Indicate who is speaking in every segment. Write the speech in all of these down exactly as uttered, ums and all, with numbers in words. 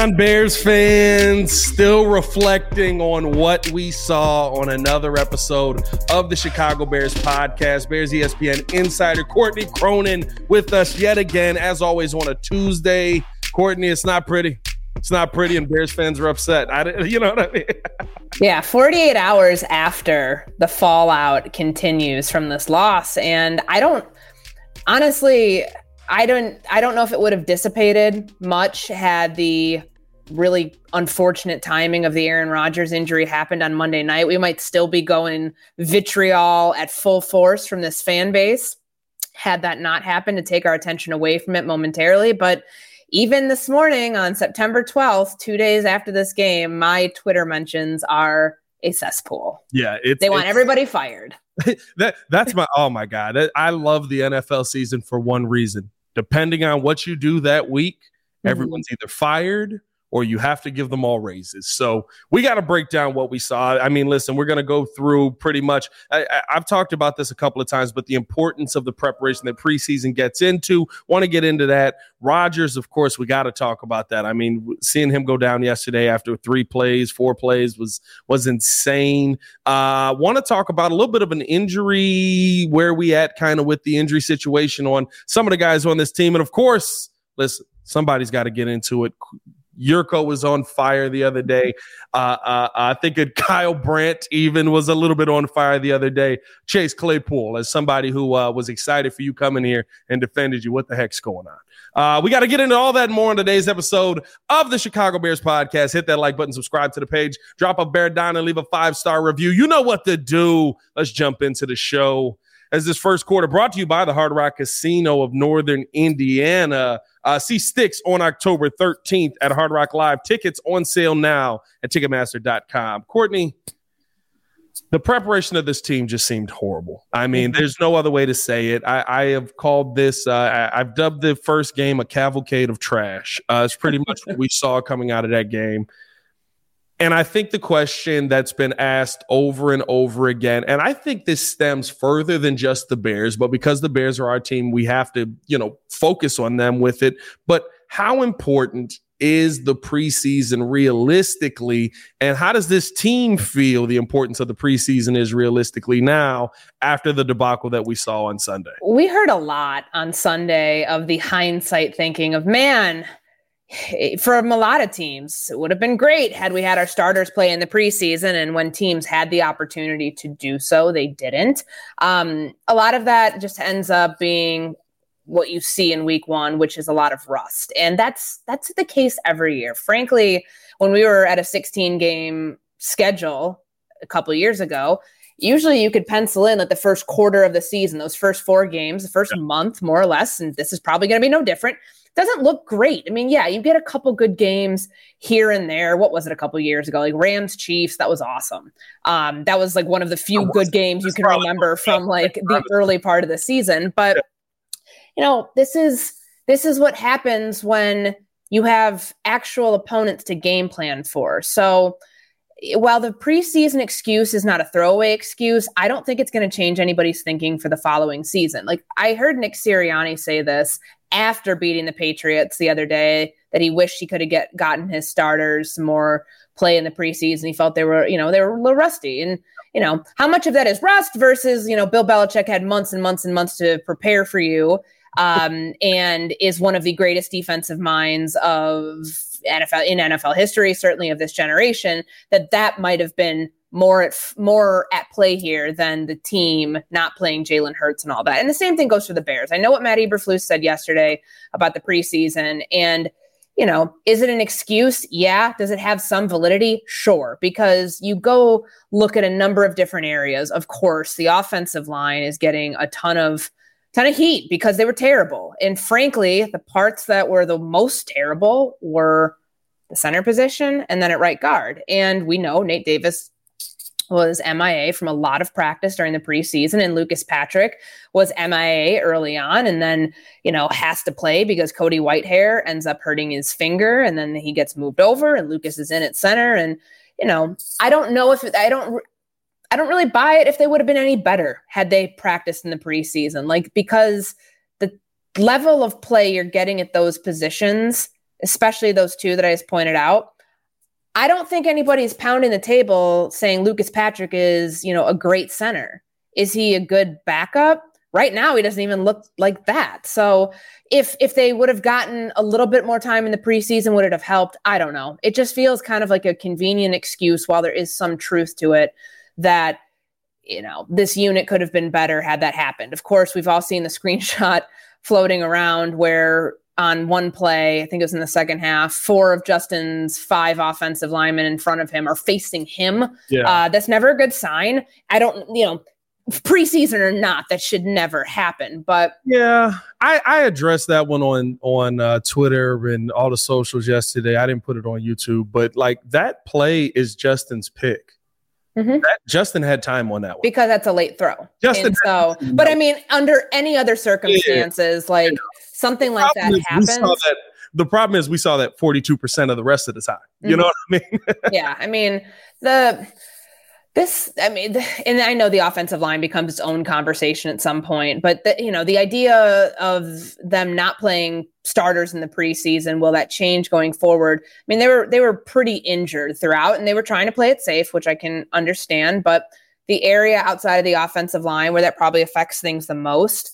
Speaker 1: on, Bears fans? Still reflecting on what we saw on another episode of the Chicago Bears podcast. Bears E S P N insider Courtney Cronin with us yet again, as always, on a Tuesday. Courtney, it's not pretty. It's not pretty, and Bears fans are upset. I, you know what I mean?
Speaker 2: Yeah, forty-eight hours after the fallout continues from this loss, and I don't honestly. I don't I don't know if it would have dissipated much had the really unfortunate timing of the Aaron Rodgers injury happened on Monday night. We might still be going vitriol at full force from this fan base had that not happened, to take our attention away from it momentarily. But even this morning on September twelfth, two days after this game, my Twitter mentions are a cesspool.
Speaker 1: Yeah, it's,
Speaker 2: they want
Speaker 1: it's,
Speaker 2: everybody fired.
Speaker 1: that That's my, oh my God. I love the N F L season for one reason. Depending on what you do that week, mm-hmm. everyone's either fired or you have to give them all raises. So we got to break down what we saw. I mean, listen, we're going to go through pretty much. I, I, I've talked about this a couple of times, but the importance of the preparation that preseason gets into. Want to get into that. Rodgers, of course, we got to talk about that. I mean, seeing him go down yesterday after three plays, four plays was was insane. Uh, want to talk about a little bit of an injury, where we at kind of with the injury situation on some of the guys on this team. And of course, listen, somebody's got to get into it. Yurko was on fire the other day. Uh, uh, I think it, Kyle Brandt even was a little bit on fire the other day. Chase Claypool, as somebody who uh, was excited for you coming here and defended you. What the heck's going on? Uh, we got to get into all that and more in today's episode of the Chicago Bears podcast. Hit that like button, subscribe to the page, drop a bear down and leave a five-star review. You know what to do. Let's jump into the show. As this first quarter brought to you by the Hard Rock Casino of Northern Indiana. Uh, see Sticks on October thirteenth at Hard Rock Live. Tickets on sale now at Ticketmaster dot com. Courtney, the preparation of this team just seemed horrible. I mean, there's no other way to say it. I, I have called this, uh, I, I've dubbed the first game a cavalcade of trash. Uh, it's pretty much what we saw coming out of that game. And I think the question that's been asked over and over again, and I think this stems further than just the Bears, but because the Bears are our team, we have to, you know, focus on them with it. But how important is the preseason realistically? And how does this team feel the importance of the preseason is realistically now after the debacle that we saw on Sunday?
Speaker 2: We heard a lot on Sunday of the hindsight thinking of, man, from a lot of teams, it would have been great had we had our starters play in the preseason. And when teams had the opportunity to do so, they didn't. Um, a lot of that just ends up being what you see in week one, which is a lot of rust. And that's that's the case every year. Frankly, when we were at a sixteen game schedule a couple of years ago, usually you could pencil in like the first quarter of the season, those first four games, the first yeah. month, more or less, and this is probably going to be no different. Doesn't look great. I mean, yeah, you get a couple good games here and there. What was it a couple years ago? Like Rams Chiefs, that was awesome. Um, that was like one of the few good games you can remember from like the early part of the season. But you know, this is this is what happens when you have actual opponents to game plan for. So while the preseason excuse is not a throwaway excuse, I don't think it's going to change anybody's thinking for the following season. Like I heard Nick Sirianni say this after beating the Patriots the other day, that he wished he could have get gotten his starters some more play in the preseason. He felt they were, you know, they were a little rusty. And, you know, how much of that is rust versus, you know, Bill Belichick had months and months and months to prepare for you um, and is one of the greatest defensive minds of N F L in N F L history, certainly of this generation, that that might have been more at more at play here than the team not playing Jalen Hurts and all that. And the same thing goes for the Bears. I know what Matt Eberflus said yesterday about the preseason, and you know, is it an excuse? Yeah. Does it have some validity? Sure. Because you go look at a number of different areas. Of course, the offensive line is getting a ton of ton of heat because they were terrible. And frankly, the parts that were the most terrible were the center position and then at right guard. And we know Nate Davis was M I A from a lot of practice during the preseason, and Lucas Patrick was M I A early on, and then, you know, has to play because Cody Whitehair ends up hurting his finger, and then he gets moved over and Lucas is in at center. And, you know, I don't know if it, I don't, I don't really buy it if they would have been any better had they practiced in the preseason, like, because the level of play you're getting at those positions, especially those two that I just pointed out. I don't think anybody's pounding the table saying Lucas Patrick is, you know, a great center. Is he a good backup? Right now, he doesn't even look like that. So if if they would have gotten a little bit more time in the preseason, would it have helped? I don't know. It just feels kind of like a convenient excuse, while there is some truth to it, that, you know, this unit could have been better had that happened. Of course, we've all seen the screenshot floating around where on one play, I think it was in the second half, four of Justin's five offensive linemen in front of him are facing him. Yeah. Uh, that's never a good sign. I don't, you know, preseason or not, that should never happen. But
Speaker 1: yeah, I, I addressed that one on on uh, Twitter and all the socials yesterday. I didn't put it on YouTube, but like that play is Justin's pick. Mm-hmm. That, Justin had time on that one
Speaker 2: because that's a late throw.
Speaker 1: Justin,
Speaker 2: and so, but I mean, under any other circumstances, yeah. like yeah. something the like that happens. That,
Speaker 1: the problem is we saw that forty-two percent of the rest of the time. You mm-hmm. know what I mean?
Speaker 2: yeah, I mean the. This, I mean, and I know the offensive line becomes its own conversation at some point, but the, you know, the idea of them not playing starters in the preseason, will that change going forward? I mean, they were they were pretty injured throughout, and they were trying to play it safe, which I can understand. But the area outside of the offensive line where that probably affects things the most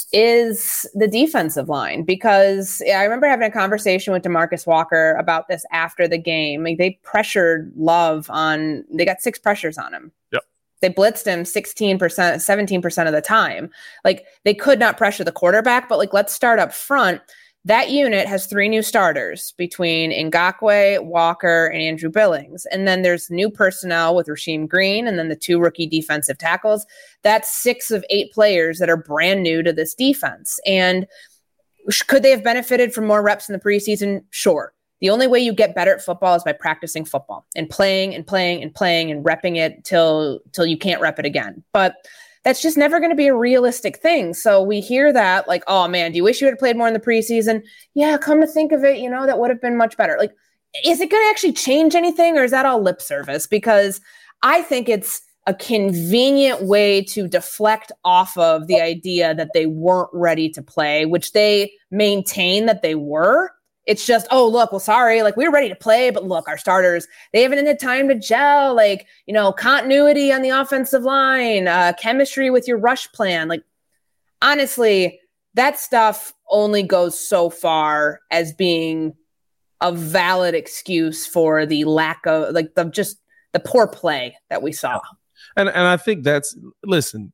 Speaker 2: is the defensive line, because I remember having a conversation with DeMarcus Walker about this after the game. Like, they pressured Love on, they got six pressures on him.
Speaker 1: Yep.
Speaker 2: They blitzed him sixteen percent, seventeen percent of the time. Like, they could not pressure the quarterback, but like, let's start up front. That unit has three new starters between Ngakoue, Walker, and Andrew Billings. And then there's new personnel with Rasheem Green and then the two rookie defensive tackles. That's six of eight players that are brand new to this defense. And could they have benefited from more reps in the preseason? Sure. The only way you get better at football is by practicing football and playing and playing and playing and repping it till, till you can't rep it again. But that's just never going to be a realistic thing. So we hear that like, oh man, do you wish you had played more in the preseason? Yeah, come to think of it, you know, that would have been much better. Like, is it going to actually change anything, or is that all lip service? Because I think it's a convenient way to deflect off of the idea that they weren't ready to play, which they maintain that they were. It's just, oh, look, well, sorry, like, we were ready to play, but look, our starters, they haven't had time to gel, like, you know, continuity on the offensive line, uh, chemistry with your rush plan. Like, honestly, that stuff only goes so far as being a valid excuse for the lack of, like, the just the poor play that we saw.
Speaker 1: And and I think that's, listen,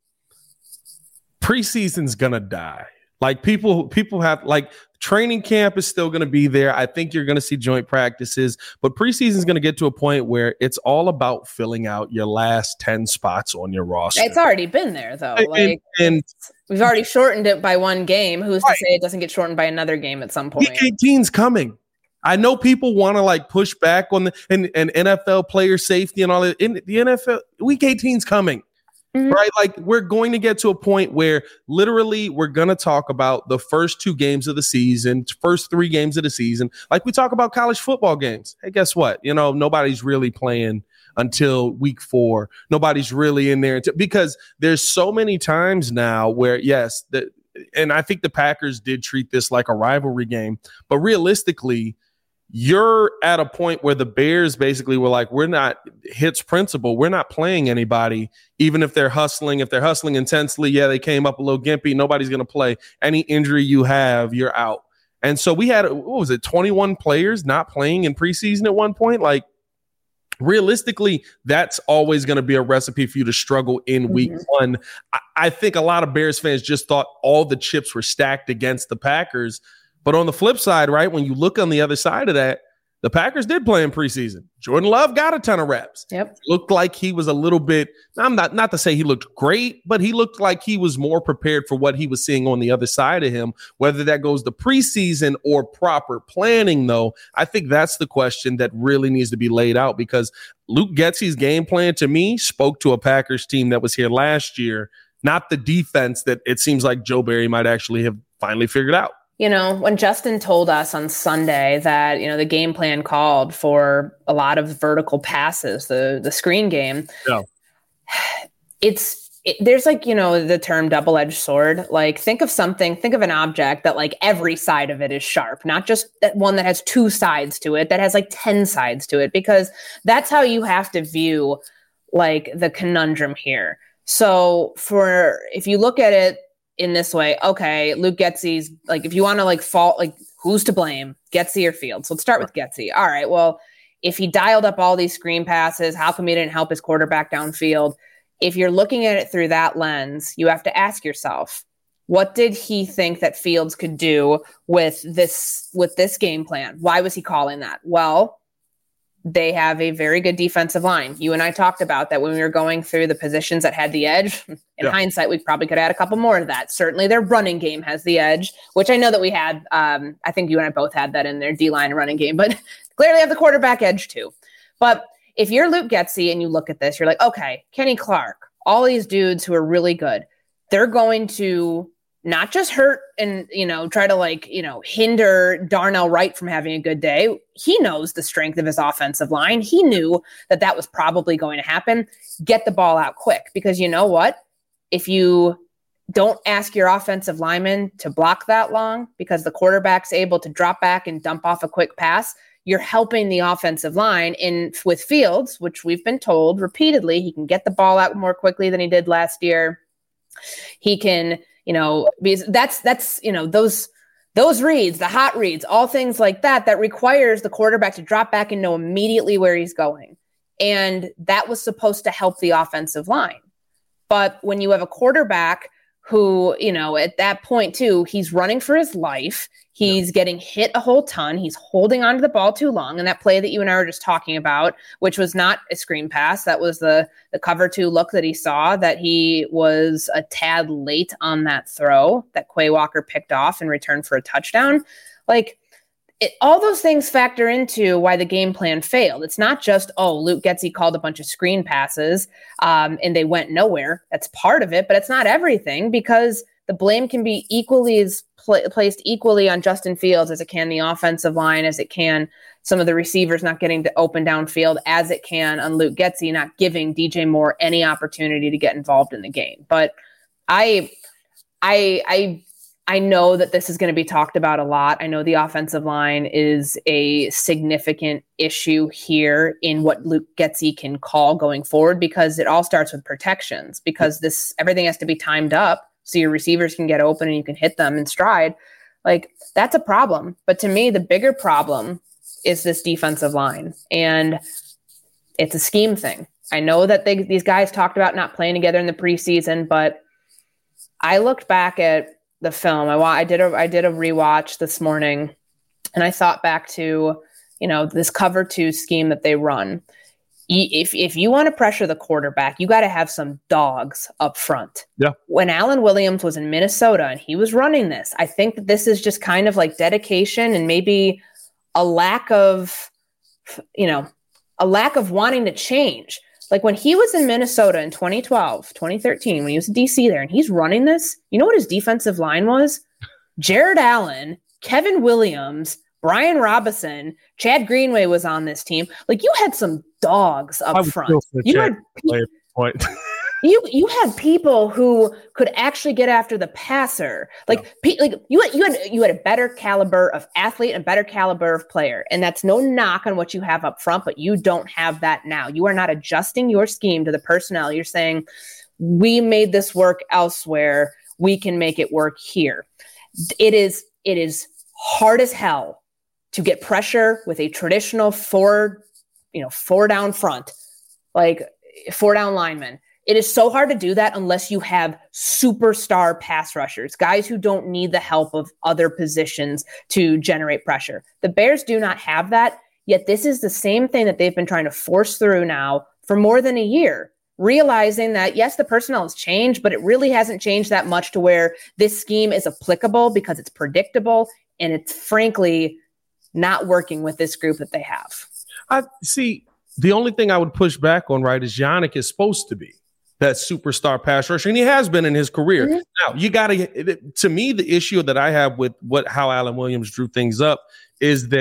Speaker 1: preseason's gonna die. Like, people, people have, like, training camp is still going to be there. I think you're going to see joint practices, but preseason is going to get to a point where it's all about filling out your last ten spots on your roster.
Speaker 2: It's already been there, though.
Speaker 1: And,
Speaker 2: like,
Speaker 1: and
Speaker 2: we've already shortened it by one game. Who's right. to say it doesn't get shortened by another game at some point?
Speaker 1: Week eighteen's coming. I know people want to like push back on the and, and N F L player safety and all that. In the N F L, week eighteen's coming. Mm-hmm. Right? Like, we're going to get to a point where literally we're going to talk about the first two games of the season, first three games of the season. Like we talk about college football games. Hey, guess what? You know, nobody's really playing until week four. Nobody's really in there until, because there's so many times now where, yes, the, and I think the Packers did treat this like a rivalry game, but realistically, you're at a point where the Bears basically were like, we're not hits principle. We're not playing anybody, even if they're hustling. If they're hustling intensely, yeah, they came up a little gimpy. Nobody's going to play. Any injury you have, you're out. And so we had, what was it, twenty-one players not playing in preseason at one point? Like, realistically, that's always going to be a recipe for you to struggle in week mm-hmm. one. I, I think a lot of Bears fans just thought all the chips were stacked against the Packers. But on the flip side, right, when you look on the other side of that, the Packers did play in preseason. Jordan Love got a ton of reps.
Speaker 2: Yep.
Speaker 1: Looked like he was a little bit, I'm not, not to say he looked great, but he looked like he was more prepared for what he was seeing on the other side of him. Whether that goes to preseason or proper planning, though, I think that's the question that really needs to be laid out, because Luke Getsy's game plan, to me, spoke to a Packers team that was here last year, not the defense that it seems like Joe Barry might actually have finally figured out.
Speaker 2: You know, when Justin told us on Sunday that, you know, the game plan called for a lot of vertical passes, the the screen game, yeah. it's it, there's like, you know, the term double-edged sword. Like think of something, think of an object that like every side of it is sharp, not just that one that has two sides to it, that has like ten sides to it, because that's how you have to view like the conundrum here. So for, if you look at it in this way, okay, Luke Getsy's like, if you want to like fault, like who's to blame, Getsy or Fields? So let's start with Getsy. All right, well, if he dialed up all these screen passes, how come he didn't help his quarterback downfield? If you're looking at it through that lens, you have to ask yourself, what did he think that Fields could do with this, with this game plan? Why was he calling that? Well, they have a very good defensive line. You and I talked about that when we were going through the positions that had the edge. In yeah. hindsight, we probably could add a couple more to that. Certainly their running game has the edge, which I know that we had. Um, I think you and I both had that in their D-line and running game, but clearly have the quarterback edge too. But if you're Luke Getsy and you look at this, you're like, okay, Kenny Clark, all these dudes who are really good, they're going to not just hurt and, you know, try to like, you know, hinder Darnell Wright from having a good day. He knows the strength of his offensive line. He knew that that was probably going to happen. Get the ball out quick, because you know what? If you don't ask your offensive lineman to block that long because the quarterback's able to drop back and dump off a quick pass, you're helping the offensive line. In with Fields, which we've been told repeatedly, he can get the ball out more quickly than he did last year. He can, you know, because that's, that's, you know, those, those reads, the hot reads, all things like that, that requires the quarterback to drop back and know immediately where he's going. And that was supposed to help the offensive line. But when you have a quarterback who, you know, at that point too, he's running for his life. He's getting hit a whole ton. He's holding onto the ball too long. And that play that you and I were just talking about, which was not a screen pass, that was the the cover two look that he saw, that he was a tad late on that throw that Quay Walker picked off in return for a touchdown. Like, it, all those things factor into why the game plan failed. It's not just, oh, Luke Getsy called a bunch of screen passes um, and they went nowhere. That's part of it, but it's not everything, because the blame can be equally as pl- placed equally on Justin Fields as it can the offensive line, as it can some of the receivers not getting to open downfield, as it can on Luke Getsy not giving D J Moore any opportunity to get involved in the game. But I, I, I, I know that this is going to be talked about a lot. I know the offensive line is a significant issue here in what Luke Getsy can call going forward, because it all starts with protections, because this, everything has to be timed up so your receivers can get open and you can hit them in stride. Like, that's a problem. But to me, the bigger problem is this defensive line, and it's a scheme thing. I know that they, these guys talked about not playing together in the preseason, but I looked back at the film. I, I did a I did a rewatch this morning, and I thought back to, you know, this cover two scheme that they run. If if you want to pressure the quarterback, you got to have some dogs up front.
Speaker 1: Yeah.
Speaker 2: When Alan Williams was in Minnesota and he was running this, I think that this is just kind of like dedication and maybe a lack of, you know, a lack of wanting to change. Like when he was in Minnesota in twenty twelve, twenty thirteen, when he was in D C there and he's running this, you know what his defensive line was? Jared Allen, Kevin Williams, Brian Robinson, Chad Greenway was on this team. Like, you had some dogs up front. You had, pe- you you had people who could actually get after the passer. Like, yeah. pe- like you had, you had you had a better caliber of athlete and a better caliber of player. And that's no knock on what you have up front, but you don't have that now. You are not adjusting your scheme to the personnel. You're saying, we made this work elsewhere, we can make it work here. It is it is hard as hell to get pressure with a traditional four, you know, four down front, like four down lineman. It is so hard to do that unless you have superstar pass rushers, guys who don't need the help of other positions to generate pressure. The Bears do not have that, yet this is the same thing that they've been trying to force through now for more than a year, realizing that, yes, the personnel has changed, but it really hasn't changed that much to where this scheme is applicable, because it's predictable and it's frankly not working with this group that they have.
Speaker 1: I see. The only thing I would push back on, right, is Yannick is supposed to be that superstar pass rusher, and he has been in his career. Mm-hmm. Now, you got to, to me, the issue that I have with what how Alan Williams drew things up is that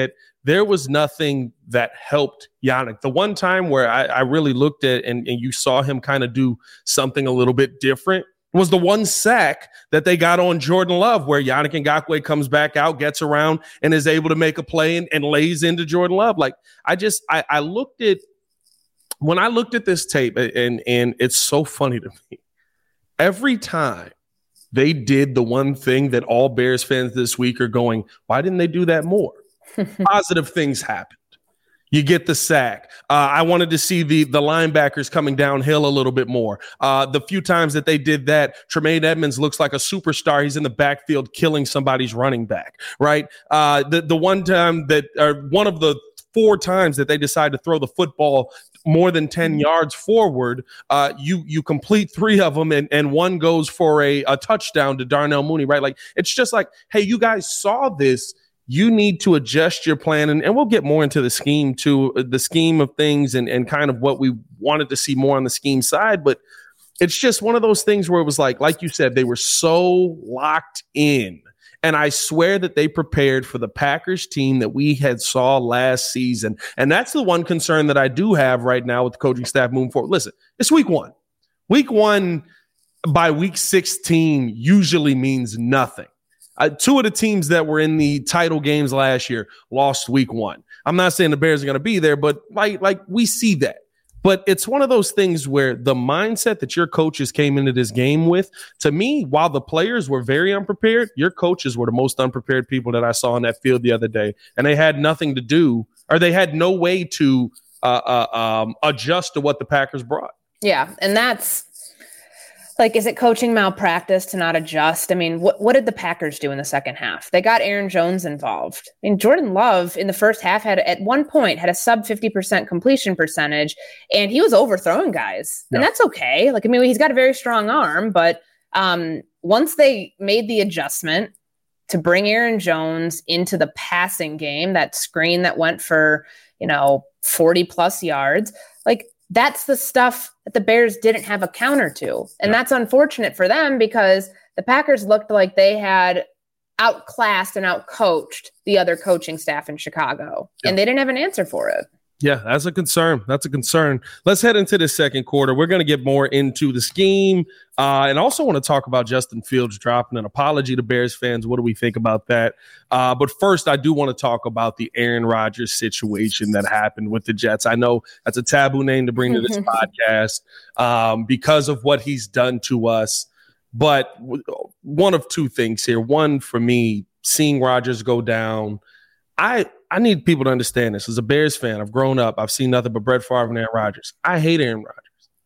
Speaker 1: there was nothing that helped Yannick. The one time where I, I really looked at and, and you saw him kind of do something a little bit different was the one sack that they got on Jordan Love, where Yannick Ngakoue comes back out, gets around, and is able to make a play and, and lays into Jordan Love. Like, I just, I, I looked at, when I looked at this tape, and and it's so funny to me, every time they did the one thing that all Bears fans this week are going, why didn't they do that more? Positive things happened. You get the sack. Uh, I wanted to see the the linebackers coming downhill a little bit more. Uh, the few times that they did that, Tremaine Edmonds looks like a superstar. He's in the backfield killing somebody's running back, right? Uh, the, the one time that, or one of the four times that they decide to throw the football more than ten yards forward, uh, you you complete three of them, and, and one goes for a, a touchdown to Darnell Mooney, right? Like, it's just like, hey, you guys saw this. You need to adjust your plan, and, and we'll get more into the scheme too, the scheme of things and, and kind of what we wanted to see more on the scheme side. But it's just one of those things where it was like, like you said, they were so locked in. And I swear that they prepared for the Packers team that we had saw last season. And that's the one concern that I do have right now with the coaching staff moving forward. Listen, it's week one. Week one by week sixteen usually means nothing. Uh, two of the teams that were in the title games last year lost week one. I'm not saying the Bears are going to be there, but like, like we see that. But it's one of those things where the mindset that your coaches came into this game with, to me, while the players were very unprepared, your coaches were the most unprepared people that I saw on that field the other day. And they had nothing to do, or they had no way to uh, uh, um, adjust to what the Packers brought.
Speaker 2: Yeah, and that's, like, is it coaching malpractice to not adjust? I mean, what, what did the Packers do in the second half? They got Aaron Jones involved. I mean, Jordan Love in the first half had, at one point, had a sub fifty percent completion percentage, and he was overthrowing guys. Yeah. And that's okay. Like, I mean, he's got a very strong arm, but um, once they made the adjustment to bring Aaron Jones into the passing game, that screen that went for, you know, forty plus yards, like, that's the stuff that the Bears didn't have a counter to. And yeah. that's unfortunate for them, because the Packers looked like they had outclassed and outcoached the other coaching staff in Chicago. Yeah. And they didn't have an answer for it.
Speaker 1: Yeah, that's a concern. That's a concern. Let's head into the second quarter. We're going to get more into the scheme, uh, and also want to talk about Justin Fields dropping an apology to Bears fans. What do we think about that? Uh, but first, I do want to talk about the Aaron Rodgers situation that happened with the Jets. I know that's a taboo name to bring to this podcast um, because of what he's done to us. But w- one of two things here. One, for me, seeing Rodgers go down, I I need people to understand this. As a Bears fan, I've grown up. I've seen nothing but Brett Favre and Aaron Rodgers. I hate Aaron Rodgers.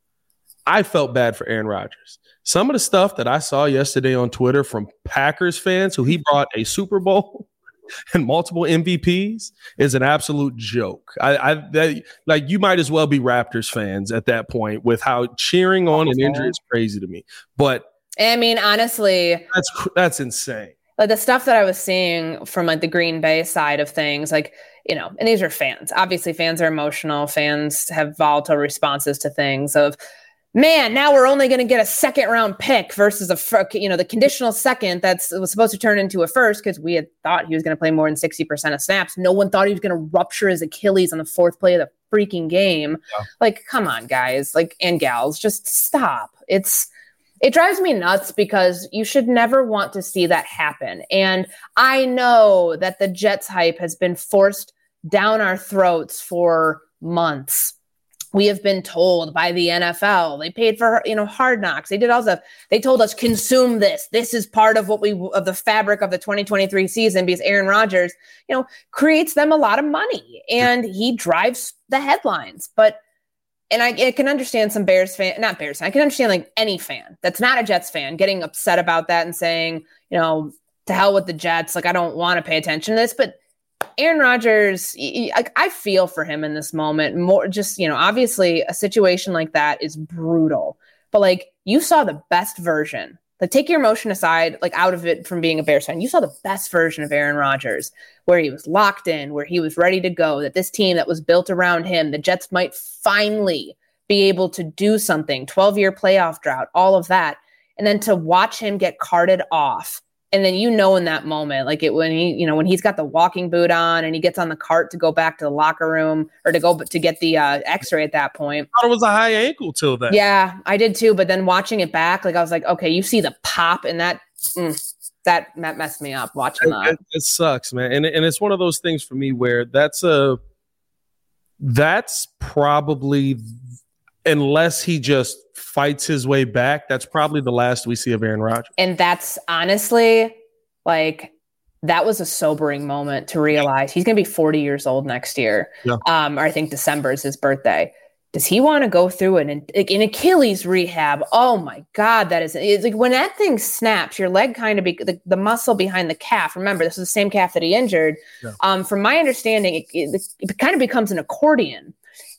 Speaker 1: I felt bad for Aaron Rodgers. Some of the stuff that I saw yesterday on Twitter from Packers fans who he brought a Super Bowl and multiple M V Ps is an absolute joke. I, I that, like you might as well be Raptors fans at that point with how cheering on an injury is crazy to me. But
Speaker 2: I mean, honestly,
Speaker 1: that's that's insane.
Speaker 2: Like the stuff that I was seeing from like the Green Bay side of things, like, you know, and these are fans. Obviously, fans are emotional. Fans have volatile responses to things of, man, now we're only going to get a second round pick versus a, you know, the conditional second that's was supposed to turn into a first, because we had thought he was going to play more than sixty percent of snaps. No one thought he was going to rupture his Achilles on the fourth play of the freaking game. Yeah. Like, come on, guys, like, and gals, just stop. It's, It drives me nuts, because you should never want to see that happen. And I know that the Jets hype has been forced down our throats for months. We have been told by the N F L, they paid for, you know, Hard Knocks. They did all stuff. They told us, consume this. This is part of what we, of the fabric of the twenty twenty-three season, because Aaron Rodgers, you know, creates them a lot of money and he drives the headlines. But And I, I can understand some Bears fan, not Bears fan, I can understand like any fan that's not a Jets fan getting upset about that and saying, you know, to hell with the Jets. Like, I don't want to pay attention to this. But Aaron Rodgers, I, I feel for him in this moment. More just, you know, obviously a situation like that is brutal. But like, you saw the best version. Like, take your emotion aside, like out of it from being a Bears fan. You saw the best version of Aaron Rodgers, where he was locked in, where he was ready to go, that this team that was built around him, the Jets might finally be able to do something, twelve-year playoff drought, all of that. And then to watch him get carted off And then, you know, in that moment, like it, when he, you know, when he's got the walking boot on and he gets on the cart to go back to the locker room or to go to get the uh, x-ray at that point.
Speaker 1: I thought it was a high ankle till then.
Speaker 2: Yeah, I did too. But then watching it back, like I was like, okay, you see the pop and that, mm, that, that messed me up watching that.
Speaker 1: It, it sucks, man. And, and it's one of those things for me where that's a, that's probably, unless he just fights his way back, that's probably the last we see of Aaron Rodgers.
Speaker 2: And that's honestly, like, that was a sobering moment to realize he's going to be forty years old next year.
Speaker 1: Yeah.
Speaker 2: Um, or I think December is his birthday. Does he want to go through an, an Achilles rehab? Oh my God, that is, it's like when that thing snaps, your leg kind of, be, the, the muscle behind the calf. Remember, this is the same calf that he injured. Yeah. Um, from my understanding, it, it, it kind of becomes an accordion.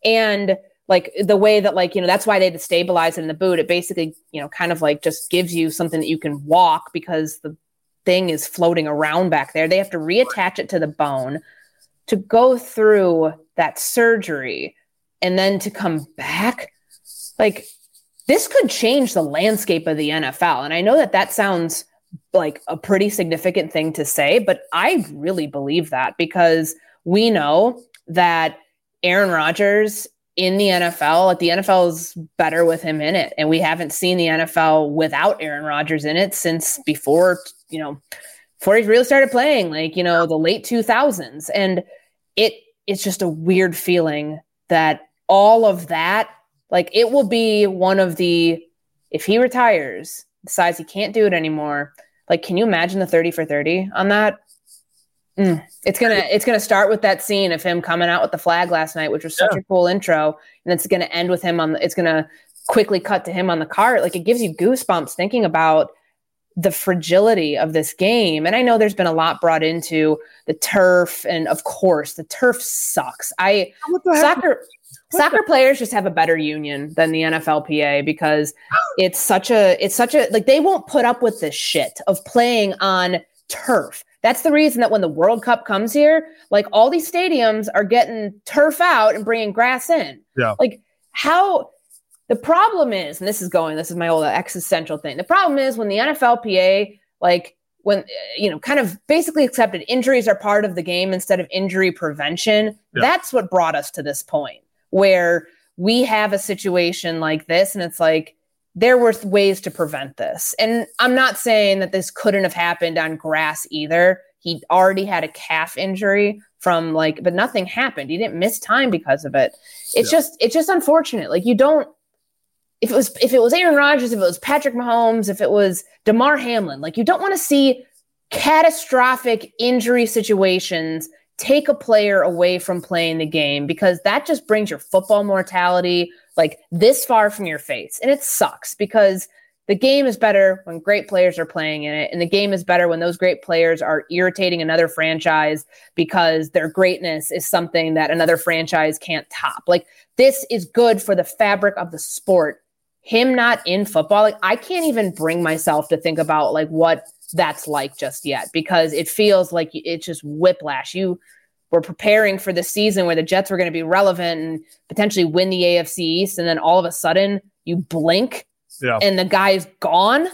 Speaker 2: And like the way that, like, you know, that's why they had to stabilize it in the boot. It basically, you know, kind of like just gives you something that you can walk because the thing is floating around back there. They have to reattach it to the bone to go through that surgery and then to come back. Like, this could change the landscape of the N F L. And I know that that sounds like a pretty significant thing to say, but I really believe that because we know that Aaron Rodgers in the N F L, like the N F L is better with him in it. And we haven't seen the N F L without Aaron Rodgers in it since before, you know, before he really started playing, like, you know, the late two thousands. And it it's just a weird feeling that all of that, like, it will be one of the, if he retires, decides he can't do it anymore, like, can you imagine the thirty for thirty on that? Mm. It's gonna it's gonna start with that scene of him coming out with the flag last night, which was such yeah. a cool intro, and it's gonna end with him on. The, it's gonna quickly cut to him on the cart. Like, it gives you goosebumps thinking about the fragility of this game. And I know there's been a lot brought into the turf, and of course, the turf sucks. I soccer soccer players just have a better union than the N F L P A because it's such a it's such a like they won't put up with this shit of playing on turf. That's the reason that when the World Cup comes here, like, all these stadiums are getting turf out and bringing grass in.
Speaker 1: Yeah.
Speaker 2: Like, how the problem is, and this is going, this is my old existential thing. The problem is when the N F L P A, like, when, you know, kind of basically accepted injuries are part of the game instead of injury prevention. Yeah. That's what brought us to this point where we have a situation like this. And it's like, there were ways to prevent this. And I'm not saying that this couldn't have happened on grass either. He already had a calf injury from like, but nothing happened. He didn't miss time because of it. It's yeah. just, it's just unfortunate. Like, you don't, if it was, if it was Aaron Rodgers, if it was Patrick Mahomes, if it was DeMar Hamlin, like, you don't want to see catastrophic injury situations take a player away from playing the game, because that just brings your football mortality like this far from your face. And it sucks because the game is better when great players are playing in it. And the game is better when those great players are irritating another franchise because their greatness is something that another franchise can't top. Like, this is good for the fabric of the sport. Him not in football, like, I can't even bring myself to think about like what that's like just yet, because it feels like it's just whiplash. You were preparing for the season where the Jets were going to be relevant and potentially win the A F C East, and then all of a sudden you blink yeah. and the guy's gone.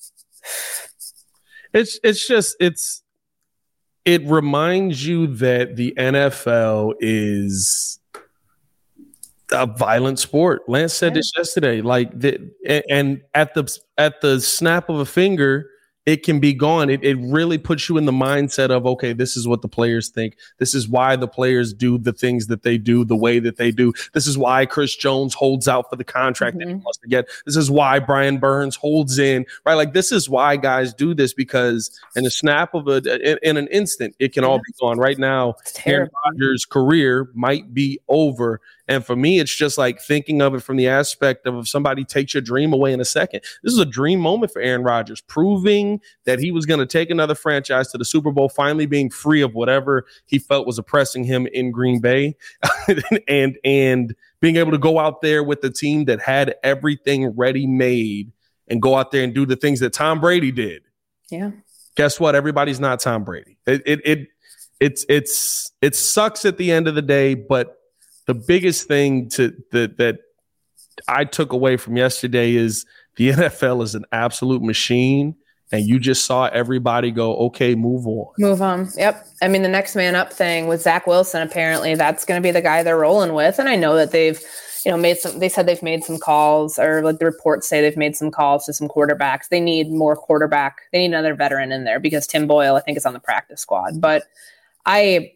Speaker 1: It's it's just it's it reminds you that the N F L is a violent sport. Lance said yeah. this yesterday. Like, the, and at the at the snap of a finger, it can be gone. It, it really puts you in the mindset of, okay, this is what the players think. This is why the players do the things that they do the way that they do. This is why Chris Jones holds out for the contract mm-hmm. that he wants to get. This is why Brian Burns holds in, right? Like, this is why guys do this, because in a snap of a, in, in an instant, it can yeah. all be gone. Right now, Aaron Rodgers' career might be over. And for me, it's just like thinking of it from the aspect of if somebody takes your dream away in a second. This is a dream moment for Aaron Rodgers, proving that he was going to take another franchise to the Super Bowl, finally being free of whatever he felt was oppressing him in Green Bay, and and being able to go out there with the team that had everything ready made and go out there and do the things that Tom Brady did.
Speaker 2: Yeah.
Speaker 1: Guess what? Everybody's not Tom Brady. It it it it's it's it sucks at the end of the day, but the biggest thing to that that I took away from yesterday is the N F L is an absolute machine, and you just saw everybody go, okay, move on.
Speaker 2: Move on. Yep. I mean, the next man up thing with Zach Wilson, apparently that's going to be the guy they're rolling with. And I know that they've, you know, made some, they said they've made some calls, or like the reports say they've made some calls to some quarterbacks. They need more quarterback. They need another veteran in there because Tim Boyle, I think, is on the practice squad. But I,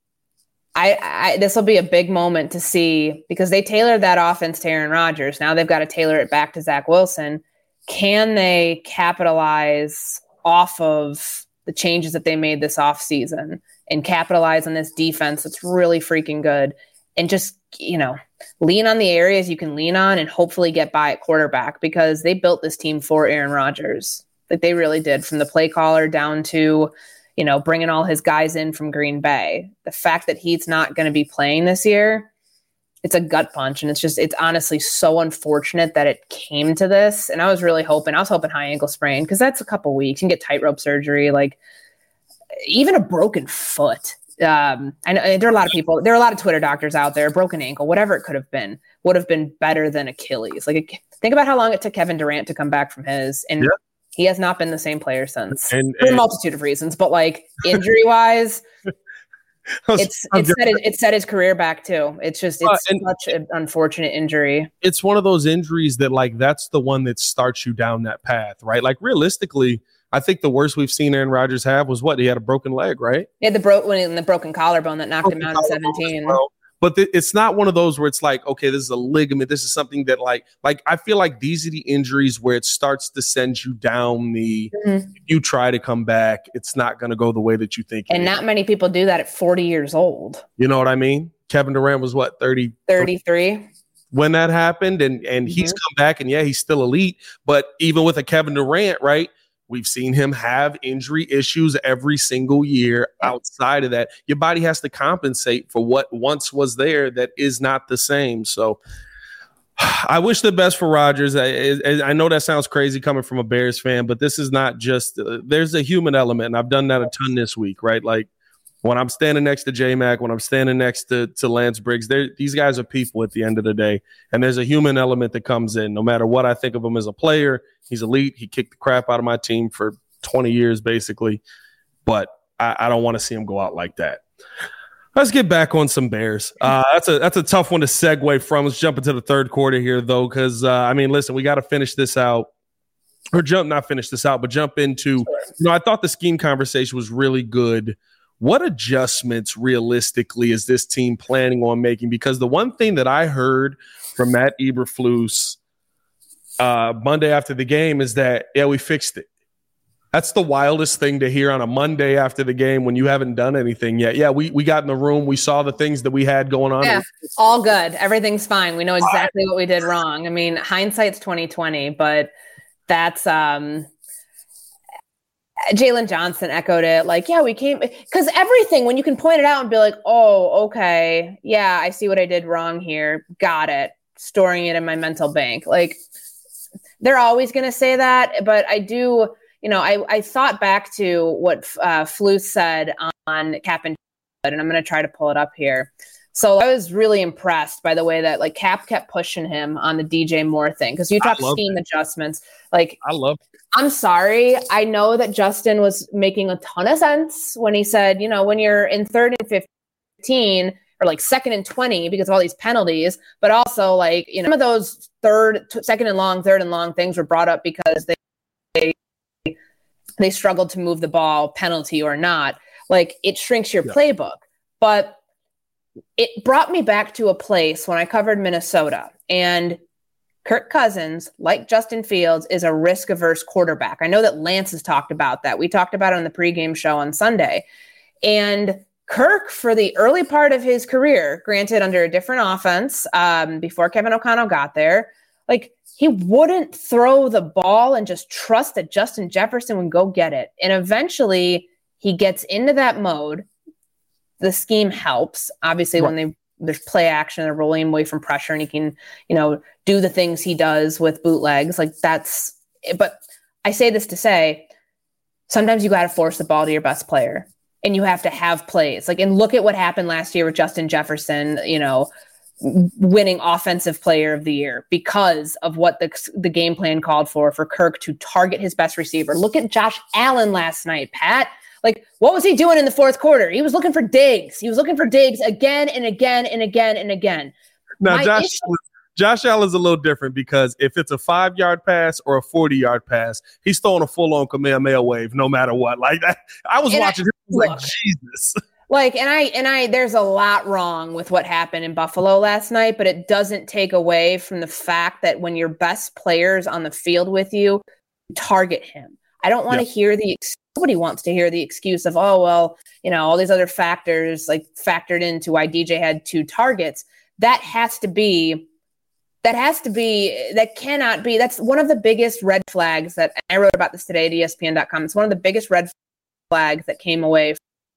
Speaker 2: I, I this will be a big moment to see, because they tailored that offense to Aaron Rodgers. Now they've got to tailor it back to Zach Wilson. Can they capitalize off of the changes that they made this offseason and capitalize on this defense that's really freaking good, and just, you know, lean on the areas you can lean on and hopefully get by at quarterback, because they built this team for Aaron Rodgers. Like they really did, from the play caller down to, you know, bringing all his guys in from Green Bay. The fact that he's not going to be playing this year, it's a gut punch. And it's just, it's honestly so unfortunate that it came to this. And I was really hoping, I was hoping high ankle sprain, because that's a couple weeks. You can get tightrope surgery, like even a broken foot. Um, I know there are a lot of people, there are a lot of Twitter doctors out there, broken ankle, whatever it could have been, would have been better than Achilles. Like, think about how long it took Kevin Durant to come back from his, and yeah. he has not been the same player since, and, for and, a multitude of reasons, but like injury wise, it's it's set his, it set his career back too. It's just it's uh, such an unfortunate injury.
Speaker 1: It's one of those injuries that, like, that's the one that starts you down that path, right? Like, realistically, I think the worst we've seen Aaron Rodgers have was what? He had a broken leg, right?
Speaker 2: Yeah, the broke when the broken collarbone that knocked broken him out at seventeen.
Speaker 1: Well. But th- it's not one of those where it's like, okay, this is a ligament. This is something that like, like I feel like these are the injuries where it starts to send you down the, mm-hmm. if you try to come back, it's not going to go the way that you think.
Speaker 2: And not many people do that at forty years old.
Speaker 1: You know what I mean? Kevin Durant was what, thirty?
Speaker 2: thirty-three.
Speaker 1: When that happened, and, and mm-hmm. he's come back, and yeah, he's still elite. But even with a Kevin Durant, right? We've seen him have injury issues every single year. Outside of that, your body has to compensate for what once was there that is not the same. So I wish the best for Rodgers. I, I know that sounds crazy coming from a Bears fan, but this is not just uh, – there's a human element, and I've done that a ton this week, right? Like when I'm standing next to J-Mac, when I'm standing next to, to Lance Briggs, these guys are people at the end of the day, and there's a human element that comes in. No matter what I think of him as a player, he's elite. He kicked the crap out of my team for twenty years, basically, but I, I don't want to see him go out like that. Let's get back on some Bears. Uh, that's a that's a tough one to segue from. Let's jump into the third quarter here, though, because, uh, I mean, listen, we got to finish this out. Or jump, not finish this out, but jump into, you know, I thought the scheme conversation was really good. What adjustments realistically is this team planning on making? Because the one thing that I heard from Matt Eberflus uh, Monday after the game is that, yeah, we fixed it. That's the wildest thing to hear on a Monday after the game when you haven't done anything yet. Yeah, we, we got in the room. We saw the things that we had going on.
Speaker 2: Yeah, all good. Everything's fine. We know exactly what we did wrong. I mean, hindsight's twenty twenty, but that's um, – Jalen Johnson echoed it like, yeah, we came because everything, when you can point it out and be like, oh, okay, yeah, I see what I did wrong here. Got it. Storing it in my mental bank. Like they're always going to say that. But I do, you know, I, I thought back to what uh, Flus said on Cap and and I'm going to try to pull it up here. So I was really impressed by the way that like Cap kept pushing him on the D J Moore thing. Cause you talk scheme it. adjustments. Like
Speaker 1: I love it.
Speaker 2: I'm sorry. I know that Justin was making a ton of sense when he said, you know, when you're in third and fifteen or like second and twenty because of all these penalties, but also like, you know, some of those third, t- second and long, third and long things were brought up because they, they, they struggled to move the ball, penalty or not. Like it shrinks your yeah. playbook. But it brought me back to a place when I covered Minnesota, and Kirk Cousins, like Justin Fields, is a risk-averse quarterback. I know that Lance has talked about that. We talked about it on the pregame show on Sunday. And Kirk, for the early part of his career, granted under a different offense, um, before Kevin O'Connell got there, like he wouldn't throw the ball and just trust that Justin Jefferson would go get it. And eventually he gets into that mode. The scheme helps, obviously, right. when they there's play action, they're rolling him away from pressure, and he can, you know, do the things he does with bootlegs. Like that's, but I say this to say, sometimes you got to force the ball to your best player, and you have to have plays. Like, and look at what happened last year with Justin Jefferson. You know, winning offensive player of the year because of what the, the game plan called for, for Kirk to target his best receiver. Look at Josh Allen last night, Pat. Like, what was he doing in the fourth quarter? He was looking for Diggs. He was looking for Diggs again and again and again and again.
Speaker 1: Now,
Speaker 2: My
Speaker 1: Josh,
Speaker 2: issue-
Speaker 1: Josh Allen's a little different because if it's a five-yard pass or a forty-yard pass, he's throwing a full-on Kamehameha wave no matter what. Like that, I was
Speaker 2: and
Speaker 1: watching
Speaker 2: I,
Speaker 1: him I was
Speaker 2: look,
Speaker 1: like, Jesus.
Speaker 2: Like, and I, and I, there's a lot wrong with what happened in Buffalo last night, but it doesn't take away from the fact that when your best player's on the field with you, target him. I don't want to yeah. hear the, nobody wants to hear the excuse of, oh, well, you know, all these other factors like factored into why D J had two targets. That has to be, that has to be, that cannot be, that's one of the biggest red flags that I wrote about this today at E S P N dot com. It's one of the biggest red flags that came away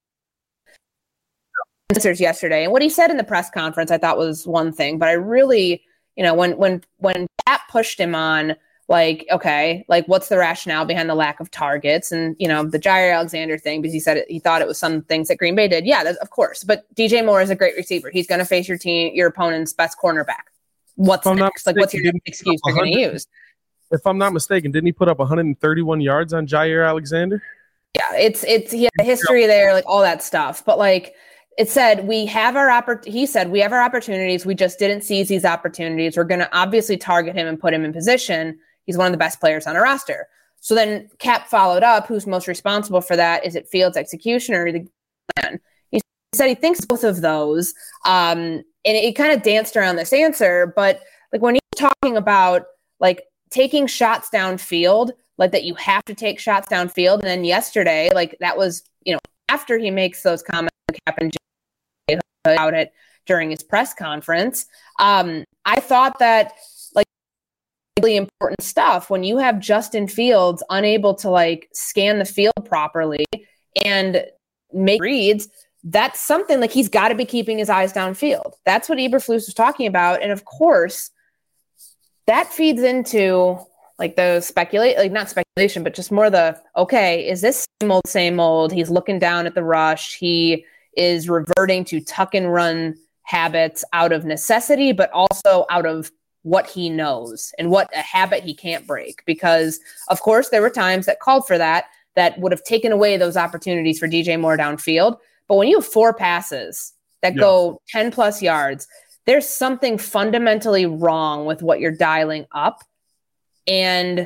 Speaker 2: from answers yesterday. And what he said in the press conference, I thought was one thing, but I really, you know, when, when, when Pat pushed him on, like, okay, like what's the rationale behind the lack of targets? And, you know, the Jair Alexander thing, because he said it, he thought it was some things that Green Bay did. Yeah, that's, of course. But D J Moore is a great receiver. He's going to face your team, your opponent's best cornerback. What's next? Like, what's your next excuse you're going to use?
Speaker 1: If I'm not mistaken, didn't he put up one hundred thirty-one yards on Jair Alexander?
Speaker 2: Yeah, it's, it's, he has a history there, like all that stuff. But like it said, we have our, oppor- he said, we have our opportunities. We just didn't seize these opportunities. We're going to obviously target him and put him in position. He's one of the best players on our roster. So then Cap followed up, who's most responsible for that? Is it Fields' execution or the plan? He said he thinks both of those. Um, and it, it kind of danced around this answer. But like when he's talking about like taking shots downfield, like that you have to take shots downfield. And then yesterday, like that was, you know, after he makes those comments Cap and Jay about it during his press conference. Um, I thought that really important stuff when you have Justin Fields unable to like scan the field properly and make reads. That's something like he's got to be keeping his eyes downfield. That's what Eberflus was talking about. And of course, that feeds into like the speculate, like not speculation, but just more the, okay, is this same old, same old? He's looking down at the rush. He is reverting to tuck and run habits out of necessity, but also out of what he knows and what a habit he can't break. Because of course there were times that called for that, that would have taken away those opportunities for D J Moore downfield. But when you have four passes that yeah. go ten plus yards, there's something fundamentally wrong with what you're dialing up. And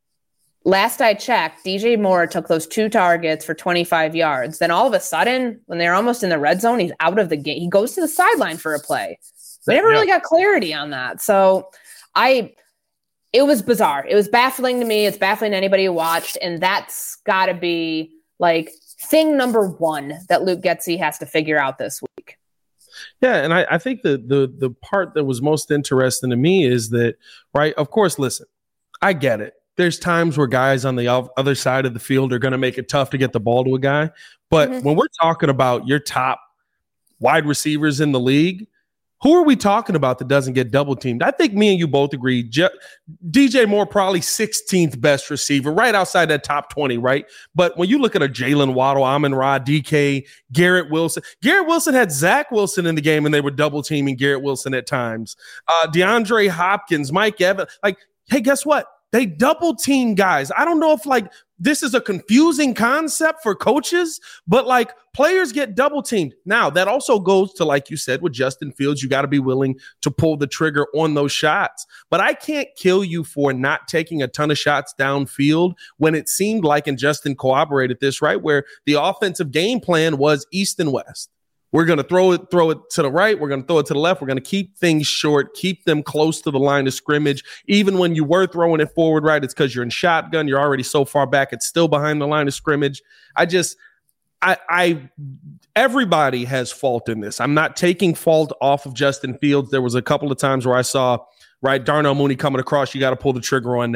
Speaker 2: last I checked, D J Moore took those two targets for twenty-five yards. Then all of a sudden, when they're almost in the red zone, he's out of the game. He goes to the sideline for a play. We never really got clarity on that. So I, it was bizarre. It was baffling to me. It's baffling to anybody who watched. And that's got to be like thing number one that Luke Getsy has to figure out this week.
Speaker 1: Yeah. And I, I think the, the, the part that was most interesting to me is that, right, of course, listen, I get it. There's times where guys on the other side of the field are going to make it tough to get the ball to a guy. But mm-hmm. when we're talking about your top wide receivers in the league, who are we talking about that doesn't get double teamed? I think me and you both agree. Je- D J Moore, probably sixteenth best receiver, right outside that top twenty, right? But when you look at a Jalen Waddle, Amon-Ra, D K, Garrett Wilson, Garrett Wilson had Zach Wilson in the game and they were double teaming Garrett Wilson at times. Uh, DeAndre Hopkins, Mike Evans, like, hey, guess what? They double team guys. I don't know if like this is a confusing concept for coaches, but like players get double teamed. Now that also goes to, like you said, with Justin Fields, you got to be willing to pull the trigger on those shots. But I can't kill you for not taking a ton of shots downfield when it seemed like, and Justin corroborated this, right, where the offensive game plan was east and west. We're going to throw it, throw it to the right. We're going to throw it to the left. We're going to keep things short, keep them close to the line of scrimmage. Even when you were throwing it forward, right, it's because you're in shotgun. You're already so far back. It's still behind the line of scrimmage. I just, I, I, everybody has fault in this. I'm not taking fault off of Justin Fields. There was a couple of times where I saw, right, Darnell Mooney coming across. You got to pull the trigger on that.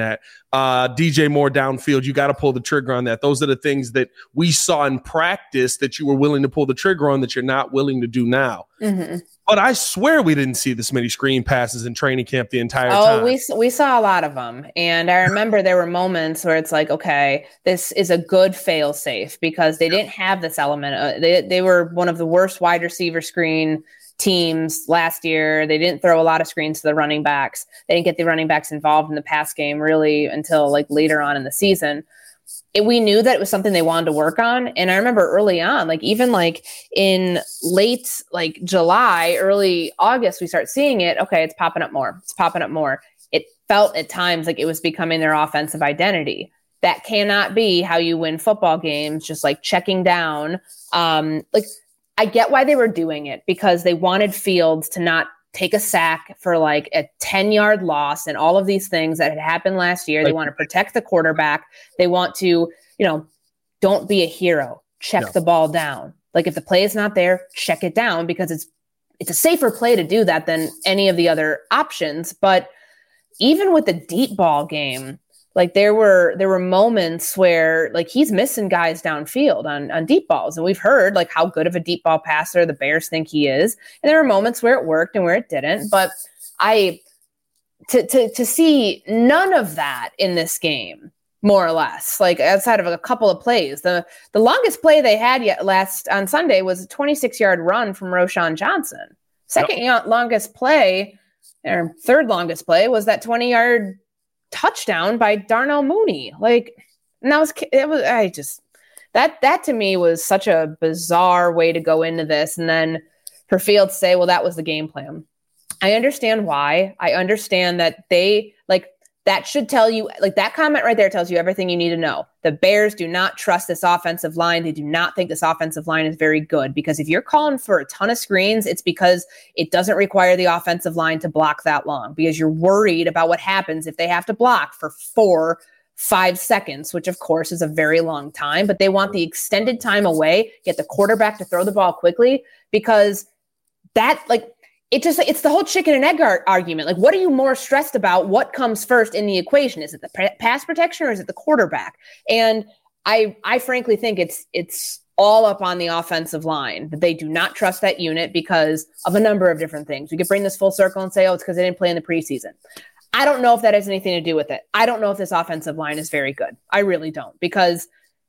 Speaker 1: uh, D J Moore downfield. You got to pull the trigger on that. Those are the things that we saw in practice that you were willing to pull the trigger on that you're not willing to do now. Mm-hmm. But I swear we didn't see this many screen passes in training camp the entire
Speaker 2: oh,
Speaker 1: time.
Speaker 2: Oh, we we saw a lot of them. And I remember there were moments where it's like, okay, this is a good fail safe because they didn't have this element. Uh, they, they were one of the worst wide receiver screen teams last year. They didn't throw a lot of screens to the running backs. They didn't get the running backs involved in the pass game really until like later on in the season. It, we knew that it was something they wanted to work on. And I remember early on, like even like in late like July, early August, we start seeing it. Okay, it's popping up more. It's popping up more. It felt at times like it was becoming their offensive identity. That cannot be how you win football games, just like checking down. Um, like I get why they were doing it because they wanted Fields to not take a sack for like a ten yard loss and all of these things that had happened last year. They want to protect the quarterback. They want to, you know, don't be a hero. Check no. the ball down. Like if the play is not there, check it down because it's, it's a safer play to do that than any of the other options. But even with the deep ball game, like there were, there were moments where like he's missing guys downfield on, on deep balls. And we've heard like how good of a deep ball passer the Bears think he is. And there were moments where it worked and where it didn't, but I, to, to, to see none of that in this game, more or less, like outside of a couple of plays, the, the longest play they had yet last on Sunday was a twenty-six yard run from Roschon Johnson. Second yep. longest play or third longest play was that twenty yard touchdown by Darnell Mooney. Like, and that was, it was, I just, that, that to me was such a bizarre way to go into this. And then for Fields to say, well, that was the game plan. I understand why. I understand that they like, that should tell you, like that comment right there tells you everything you need to know. The Bears do not trust this offensive line. They do not think this offensive line is very good because if you're calling for a ton of screens, it's because it doesn't require the offensive line to block that long because you're worried about what happens if they have to block for four, five seconds, which of course is a very long time, but they want the extended time away, get the quarterback to throw the ball quickly because that like, It just, it's the whole chicken and egg ar- argument. Like, what are you more stressed about? What comes first in the equation? Is it the p- pass protection or is it the quarterback? And I, I frankly think it's, it's all up on the offensive line that they do not trust that unit because of a number of different things. We could bring this full circle and say, oh, it's because they didn't play in the preseason. I don't know if that has anything to do with it. I don't know if this offensive line is very good. I really don't, because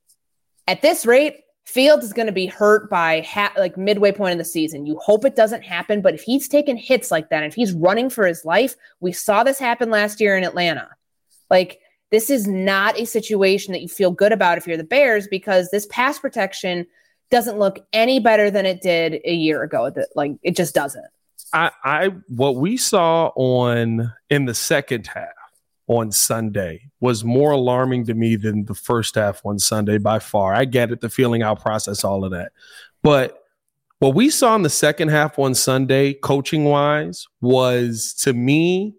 Speaker 2: at this rate, Fields is going to be hurt by ha- like midway point in the season. You hope it doesn't happen, but if he's taking hits like that, if he's running for his life, we saw this happen last year in Atlanta. Like this is not a situation that you feel good about if you're the Bears because this pass protection doesn't look any better than it did a year ago. Like it just doesn't.
Speaker 1: I, I what we saw on in the second half on Sunday was more alarming to me than the first half on Sunday by far. I get it, the feeling, I'll process all of that. But what we saw in the second half on Sunday, coaching wise, was to me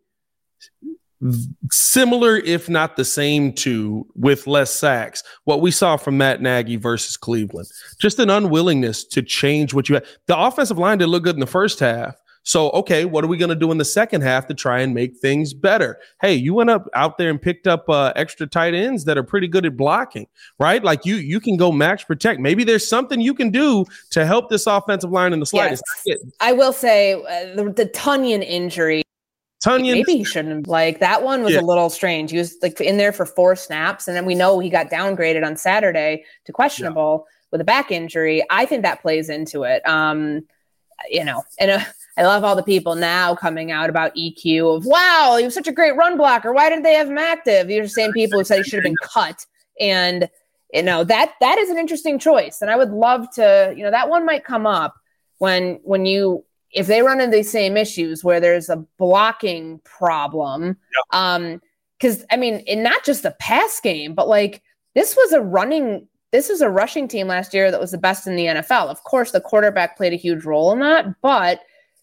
Speaker 1: similar, if not the same to, with less sacks, what we saw from Matt Nagy versus Cleveland. Just an unwillingness to change what you had. The offensive line didn't look good in the first half. So, okay, what are we going to do in the second half to try and make things better? Hey, you went up out there and picked up uh, extra tight ends that are pretty good at blocking, right? Like you you can go max protect. Maybe there's something you can do to help this offensive line in the slightest.
Speaker 2: Yes. I will say uh, the, the Tonyan injury, Tonyan, maybe he shouldn't have. Like that one was yeah. a little strange. He was like in there for four snaps, and then we know he got downgraded on Saturday to questionable yeah. with a back injury. I think that plays into it. Um, you know, and uh, I love all the people now coming out about E Q of, wow, he was such a great run blocker. Why did they have him active? These are the same people who said he should have been cut. And, you know, that that is an interesting choice. And I would love to, you know, that one might come up when when you, if they run into these same issues where there's a blocking problem. Yep. Um, because, I mean, in not just the pass game, but like this was a running This was a rushing team last year that was the best in the N F L. Of course, the quarterback played a huge role in that, but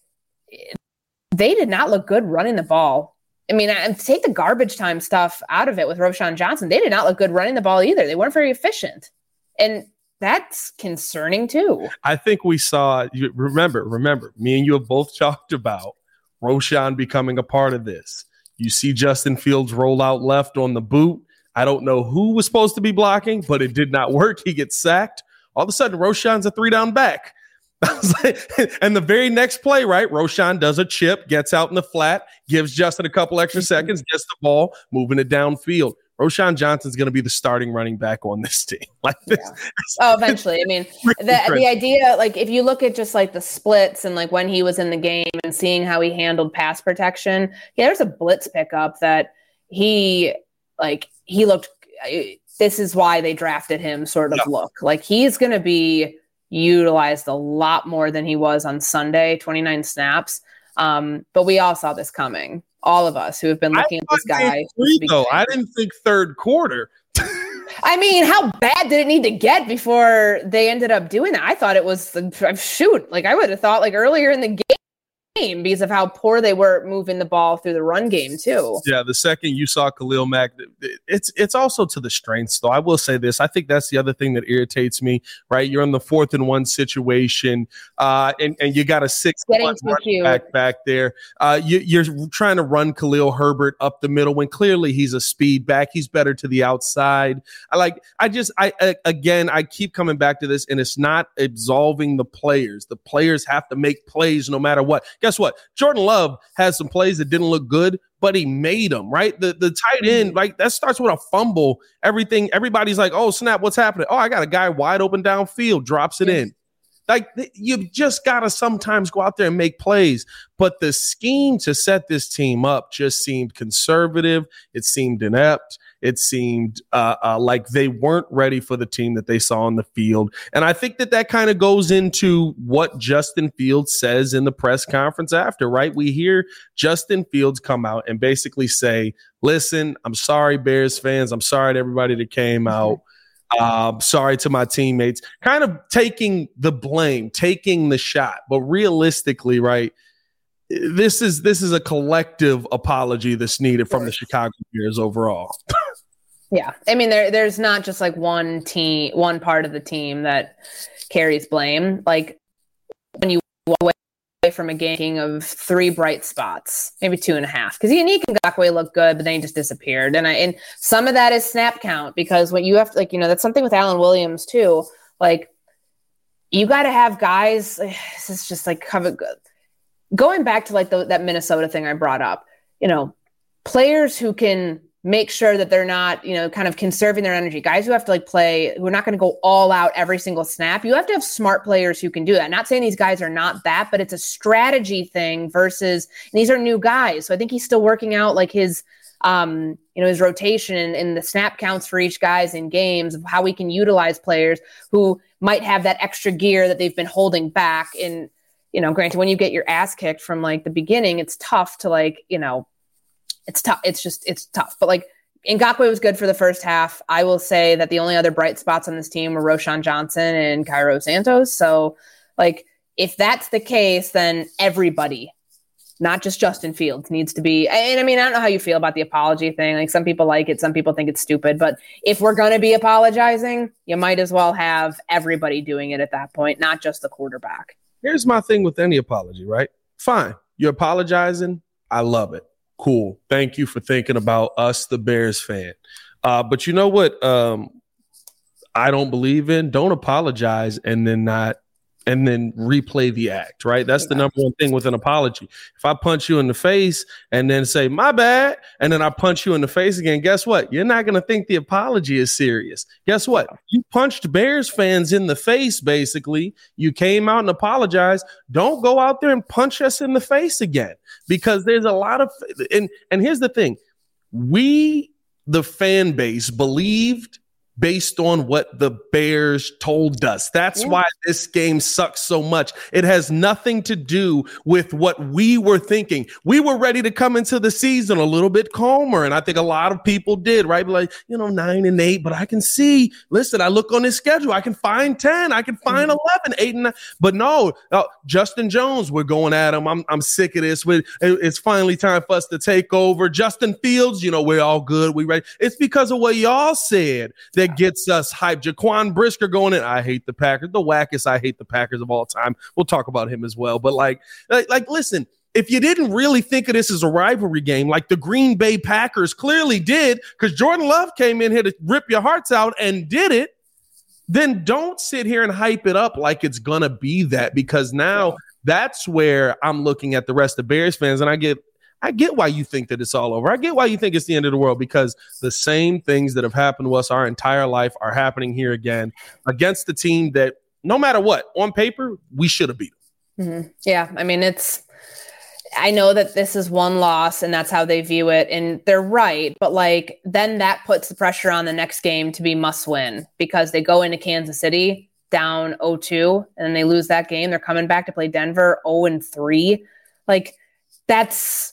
Speaker 2: they did not look good running the ball. I mean, and take the garbage time stuff out of it with Roschon Johnson. They did not look good running the ball either. They weren't very efficient. And that's concerning too.
Speaker 1: I think we saw, you remember, remember, me and you have both talked about Roschon becoming a part of this. You see Justin Fields roll out left on the boot. I don't know who was supposed to be blocking, but it did not work. He gets sacked. All of a sudden, Roschon's a three down back. I was like, and the very next play, right? Roschon does a chip, gets out in the flat, gives Justin a couple extra seconds, gets the ball, moving it downfield. Roschon Johnson's going to be the starting running back on this team. Like this.
Speaker 2: Yeah. Oh, eventually. I mean, the, the idea, like if you look at just like the splits and like when he was in the game and seeing how he handled pass protection, yeah, there's a blitz pickup that he like, he looked, this is why they drafted him sort of yeah. look. Like he's going to be utilized a lot more than he was on Sunday, twenty-nine snaps. Um, but we all saw this coming. All of us who have been looking at this guy.
Speaker 1: Three, though. I didn't think third quarter.
Speaker 2: I mean, how bad did it need to get before they ended up doing that? I thought it was, shoot, like I would have thought like earlier in the game because of how poor they were moving the ball through the run game too.
Speaker 1: Yeah, the second you saw Khalil Mack, it's it's also to the strengths, though. I will say this. I think that's the other thing that irritates me, right? You're in the fourth and one situation, uh, and, and you got a six running back back there. Uh, you, you're trying to run Khalil Herbert up the middle when clearly he's a speed back. He's better to the outside. I like, I just, I, I again, I keep coming back to this, and it's not absolving the players. The players have to make plays no matter what. Guess what? Jordan Love has some plays that didn't look good, but he made them, right? The the tight end, like that starts with a fumble. Everything, everybody's like, oh, snap, what's happening? Oh, I got a guy wide open downfield, drops it yes. in. Like you've just got to sometimes go out there and make plays. But the scheme to set this team up just seemed conservative. It seemed inept. It seemed uh, uh, like they weren't ready for the team that they saw on the field. And I think that that kind of goes into what Justin Fields says in the press conference after, right? We hear Justin Fields come out and basically say, listen, I'm sorry, Bears fans. I'm sorry to everybody that came out. Um, sorry to my teammates, kind of taking the blame, taking the shot. But realistically, right, this is this is a collective apology that's needed from the Chicago Bears overall.
Speaker 2: Yeah. I mean, there there's not just like one team, one part of the team that carries blame. Like when you walk away from a game of three bright spots, maybe two and a half, because Yannick Ngakoue looked good, but then he just disappeared. And I, and some of that is snap count, because what you have to, like, you know, that's something with Alan Williams too. Like you got to have guys, this is just like cover, going back to like the, that Minnesota thing I brought up, you know, players who can make sure that they're not, you know, kind of conserving their energy. Guys who have to like play, who are not going to go all out every single snap. You have to have smart players who can do that. Not saying these guys are not that, but it's a strategy thing versus, and these are new guys. So I think he's still working out like his, um, you know, his rotation and, and the snap counts for each guys in games of how we can utilize players who might have that extra gear that they've been holding back. And, you know, granted, when you get your ass kicked from like the beginning, it's tough to like, you know, It's tough. It's just, it's tough. But like Ngakoue was good for the first half. I will say that the only other bright spots on this team were Roschon Johnson and Cairo Santos. So like, if that's the case, then everybody, not just Justin Fields, needs to be, and I mean, I don't know how you feel about the apology thing. Like some people like it, some people think it's stupid, but if we're going to be apologizing, you might as well have everybody doing it at that point, not just the quarterback.
Speaker 1: Here's my thing with any apology, right? Fine. You're apologizing. I love it. Cool. Thank you for thinking about us, the Bears fan. Uh, but you know what? Um, I don't believe in. Don't apologize and then not, and then replay the act, right? That's the number one thing with an apology. If I punch you in the face and then say, my bad, and then I punch you in the face again, guess what? You're not going to think the apology is serious. Guess what? You punched Bears fans in the face, basically. You came out and apologized. Don't go out there and punch us in the face again, because there's a lot of, and, and here's the thing. We, the fan base, believed based on what the Bears told us. That's yeah. why this game sucks so much. It has nothing to do with what we were thinking. We were ready to come into the season a little bit calmer, and I think a lot of people did, right? Like, you know, nine and eight, but I can see, listen, I look on this schedule, I can find ten, I can find mm-hmm. eleven, eight and nine. But no, no, Justin Jones, we're going at him. I'm I'm sick of this. It's finally time for us to take over. Justin Fields, you know, we're all good. We ready. It's because of what y'all said that gets us hyped. Jaquan Brisker going in. I hate the Packers. The wackest I hate the Packers of all time. We'll talk about him as well. But like, like, like, listen, if you didn't really think of this as a rivalry game, like the Green Bay Packers clearly did, because Jordan Love came in here to rip your hearts out and did it, then don't sit here and hype it up like it's going to be that, because now yeah. that's where I'm looking at the rest of Bears fans, and I get I get why you think that it's all over. I get why you think it's the end of the world, because the same things that have happened to us our entire life are happening here again against the team that no matter what, on paper, we should have beat them.
Speaker 2: Mm-hmm. Yeah, I mean, it's I know that this is one loss and that's how they view it, and they're right, but like then that puts the pressure on the next game to be must win, because they go into Kansas City down oh two and then they lose that game. They're coming back to play Denver oh and three. Like that's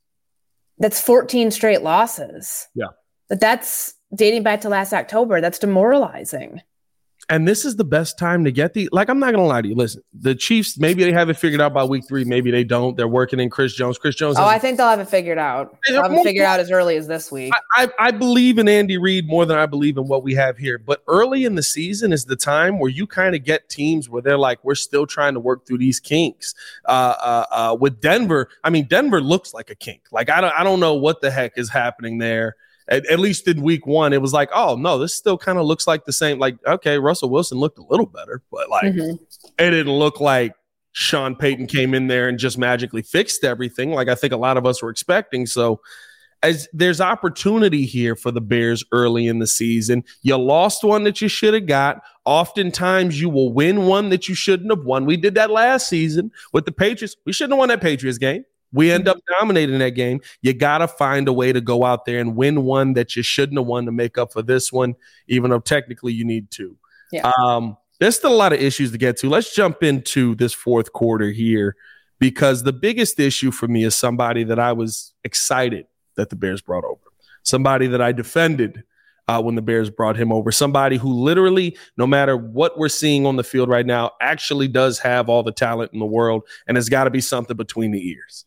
Speaker 2: that's fourteen straight losses.
Speaker 1: Yeah.
Speaker 2: But that's dating back to last October. That's demoralizing.
Speaker 1: And this is the best time to get the, like, I'm not going to lie to you. Listen, the Chiefs, maybe they have it figured out by week three. Maybe they don't. They're working in Chris Jones. Chris Jones.
Speaker 2: Oh, I think they'll have it figured out. They'll have it figured out as early as this week.
Speaker 1: I, I, I believe in Andy Reid more than I believe in what we have here. But early in the season is the time where you kind of get teams where they're like, we're still trying to work through these kinks. Uh, uh, uh, with Denver, I mean, Denver looks like a kink. Like, I don't, I don't know what the heck is happening there. At, at least in week one, it was like, oh, no, this still kind of looks like the same. Like, okay, Russell Wilson looked a little better, but like mm-hmm. it didn't look like Sean Payton came in there and just magically fixed everything like I think a lot of us were expecting. So as there's opportunity here for the Bears early in the season, you lost one that you should have got. Oftentimes you will win one that you shouldn't have won. We did that last season with the Patriots. We shouldn't have won that Patriots game. We end up dominating that game. You got to find a way to go out there and win one that you shouldn't have won to make up for this one, even though technically you need to.
Speaker 2: Yeah.
Speaker 1: Um, there's still a lot of issues to get to. Let's jump into this fourth quarter here, because the biggest issue for me is somebody that I was excited that the Bears brought over, somebody that I defended uh, when the Bears brought him over, somebody who literally, no matter what we're seeing on the field right now, actually does have all the talent in the world, and it's got to be something between the ears.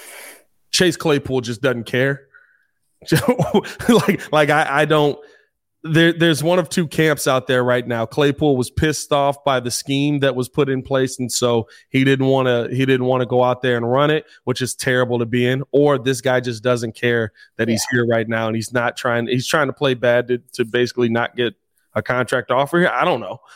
Speaker 1: Chase Claypool just doesn't care. like, like I, I don't. There, there's one of two camps out there right now. Claypool was pissed off by the scheme that was put in place, and so he didn't want to. He didn't want to go out there and run it, which is terrible to be in. Or this guy just doesn't care that he's yeah. here right now, and he's not trying. He's trying to play bad to, to basically not get a contract offer here. I don't know.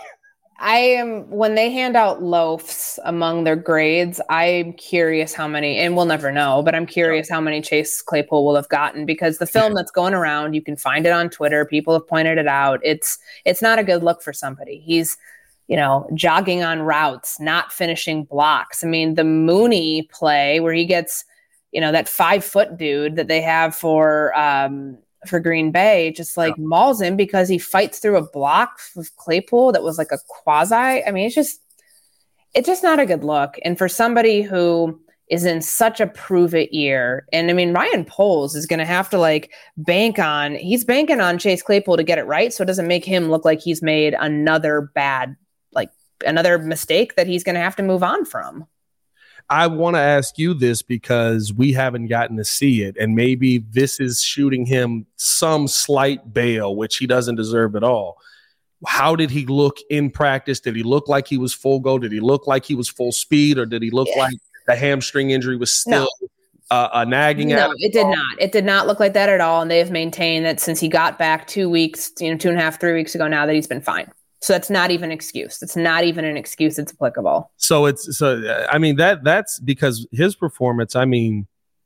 Speaker 2: I am when they hand out loafs among their grades, I'm curious how many, and we'll never know, but I'm curious how many Chase Claypool will have gotten, because the film that's going around, you can find it on Twitter. People have pointed it out. It's it's not a good look for somebody. He's, you know, jogging on routes, not finishing blocks. I mean, the Mooney play where he gets, you know, that five foot dude that they have for um for Green Bay just like yeah. mauls him because he fights through a block with Claypool that was like a quasi. I mean, it's just, it's just not a good look. And for somebody who is in such a prove it year, and I mean, Ryan Poles is going to have to like bank on, he's banking on Chase Claypool to get it right. So it doesn't make him look like he's made another bad, like another mistake that he's going to have to move on from.
Speaker 1: I want to ask you this because we haven't gotten to see it, and maybe this is shooting him some slight bail, which he doesn't deserve at all. How did he look in practice? Did he look like he was full go? Did he look like he was full speed, or did he look yeah. like the hamstring injury was still no. uh, uh, nagging
Speaker 2: no,
Speaker 1: at him?
Speaker 2: No, it did not. It did not look like that at all, and they've maintained that since he got back two weeks, you know, two and a half, three weeks ago now, that he's been fine. So that's not even an excuse. It's not even an excuse. It's applicable.
Speaker 1: So it's so I mean that that's because his performance. I mean,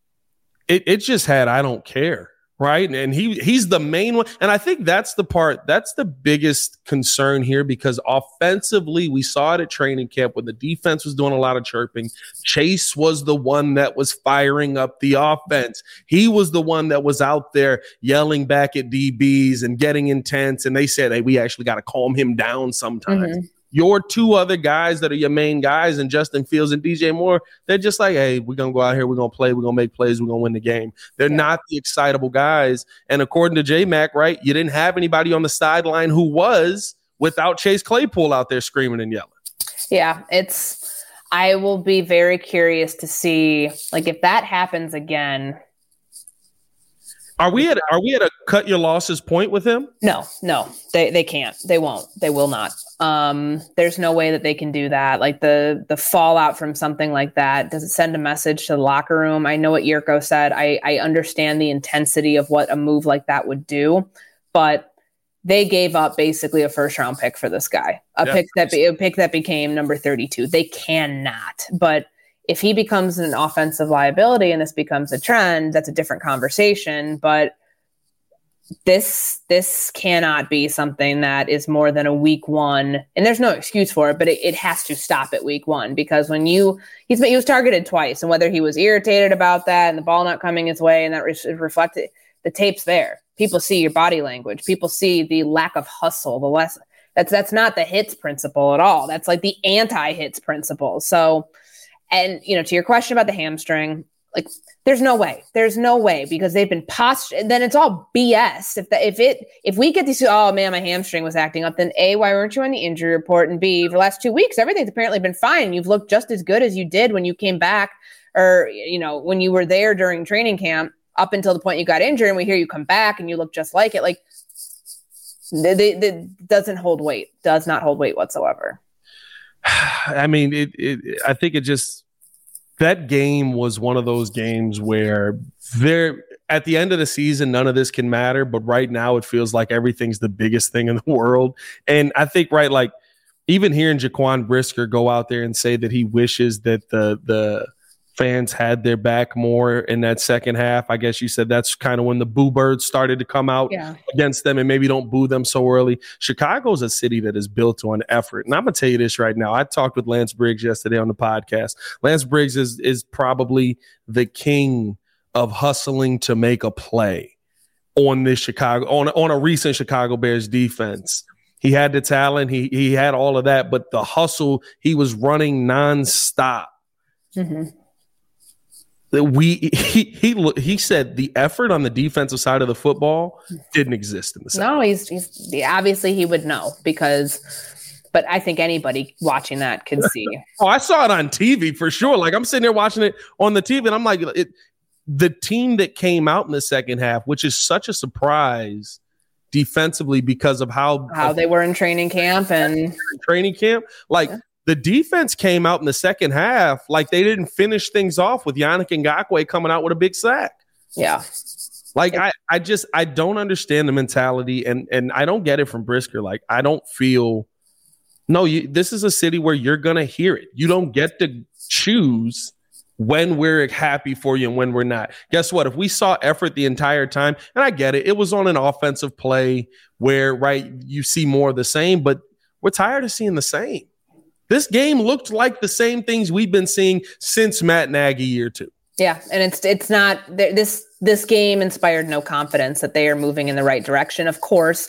Speaker 1: it it just had I don't care, right? And he he's the main one. And I think that's the part that's the biggest concern here, because offensively we saw it at training camp when the defense was doing a lot of chirping. Chase was the one that was firing up the offense. He was the one that was out there yelling back at D Bs and getting intense. And they said, hey, we actually got to calm him down sometimes. Mm-hmm. Your two other guys that are your main guys, and Justin Fields and D J Moore, they're just like, hey, we're going to go out here, we're going to play, we're going to make plays, we're going to win the game. They're yeah. not the excitable guys. And according to J-Mac, right, you didn't have anybody on the sideline who was without Chase Claypool out there screaming and yelling.
Speaker 2: Yeah, it's – I will be very curious to see, like, if that happens again.
Speaker 1: Are we at are we at a cut your losses point with him?
Speaker 2: No, no, they they can't. They won't. They will not. Um, there's no way that they can do that. Like the the fallout from something like that, does it send a message to the locker room? I know what Yurko said. I, I understand the intensity of what a move like that would do, but they gave up basically a first round pick for this guy, a yeah. pick that be, a pick that became number thirty-two. They cannot. But if he becomes an offensive liability and this becomes a trend, that's a different conversation. But this this cannot be something that is more than a week one. And there's no excuse for it, but it, it has to stop at week one, because when you he's he was targeted twice, and whether he was irritated about that and the ball not coming his way and that re- reflected, the tape's there. People see your body language. People see the lack of hustle, the less that's that's not the hits principle at all. That's like the anti-hits principle. So, and, you know, to your question about the hamstring, like there's no way, there's no way, because they've been postured. Then it's all B S. If the, if it, if we get these, oh man, my hamstring was acting up, then A, why weren't you on the injury report? And B, for the last two weeks, everything's apparently been fine. You've looked just as good as you did when you came back, or, you know, when you were there during training camp up until the point you got injured, and we hear you come back and you look just like it. Like it doesn't hold weight, does not hold weight whatsoever.
Speaker 1: I mean, it, it, I think it just, that game was one of those games where there, at the end of the season, none of this can matter. But right now it feels like everything's the biggest thing in the world. And I think, right, like even hearing Jaquan Brisker go out there and say that he wishes that the, the, fans had their back more in that second half. I guess you said that's kind of when the boo birds started to come out yeah. against them, and maybe don't boo them so early. Chicago's a city that is built on effort. And I'm going to tell you this right now. I talked with Lance Briggs yesterday on the podcast. Lance Briggs is, is probably the king of hustling to make a play on this Chicago, on, on a recent Chicago Bears defense. He had the talent. He, he had all of that, but the hustle, he was running nonstop. Mm-hmm. We he he he said the effort on the defensive side of the football didn't exist in the second.
Speaker 2: No, he's he's obviously he would know, because, but I think anybody watching that could see.
Speaker 1: Oh, I saw it on T V for sure. Like I'm sitting there watching it on the T V, and I'm like, it, the team that came out in the second half, which is such a surprise defensively because of how
Speaker 2: how they were in training camp and
Speaker 1: training camp, like. Yeah. The defense came out in the second half like they didn't finish things off with Yannick Ngakoue coming out with a big sack.
Speaker 2: Yeah.
Speaker 1: Like, I, I just – I don't understand the mentality, and and I don't get it from Brisker. Like, I don't feel – no, you, this is a city where you're going to hear it. You don't get to choose when we're happy for you and when we're not. Guess what? If we saw effort the entire time – and I get it. It was on an offensive play where, right, you see more of the same, but we're tired of seeing the same. This game looked like the same things we've been seeing since Matt Nagy year two.
Speaker 2: Yeah, and it's it's not this this game inspired no confidence that they are moving in the right direction. Of course,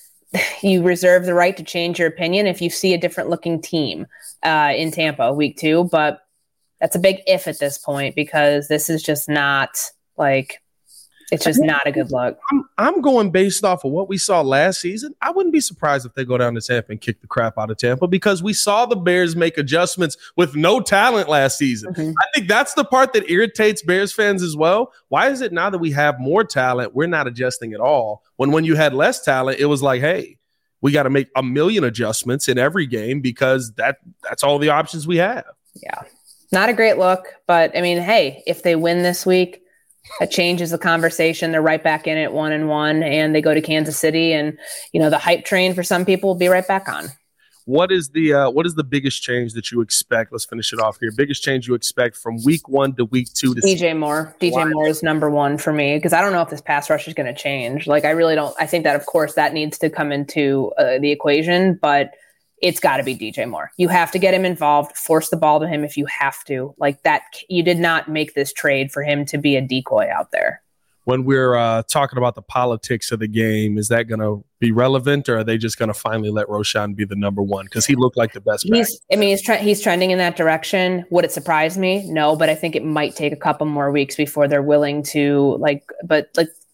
Speaker 2: you reserve the right to change your opinion if you see a different looking team uh, in Tampa week two, but that's a big if at this point, because this is just not like. It's just not a good look.
Speaker 1: I'm, I'm going based off of what we saw last season. I wouldn't be surprised if they go down to Tampa and kick the crap out of Tampa, because we saw the Bears make adjustments with no talent last season. Mm-hmm. I think that's the part that irritates Bears fans as well. Why is it now that we have more talent, we're not adjusting at all? When when you had less talent, it was like, hey, we got to make a million adjustments in every game because that that's all the options we have.
Speaker 2: Yeah, not a great look. But, I mean, hey, if they win this week, that changes the conversation. They're right back in it one and one, and they go to Kansas City, and you know the hype train for some people will be right back on.
Speaker 1: What is the uh, what is the biggest change that you expect? Let's finish it off here. Biggest change you expect from week one to week two to
Speaker 2: D J Moore. D J Moore is number one for me, because I don't know if this pass rush is going to change. Like I really don't. I think that of course that needs to come into uh, the equation, but it's got to be D J Moore. You have to get him involved, force the ball to him if you have to. Like that, you did not make this trade for him to be a decoy out there.
Speaker 1: When we're uh, talking about the politics of the game, is that going to be relevant, or are they just going to finally let Roschon be the number one? Because he looked like the best back.
Speaker 2: He's, I mean, he's, tre- he's trending in that direction. Would it surprise me? No, but I think it might take a couple more weeks before they're willing to, like, but like,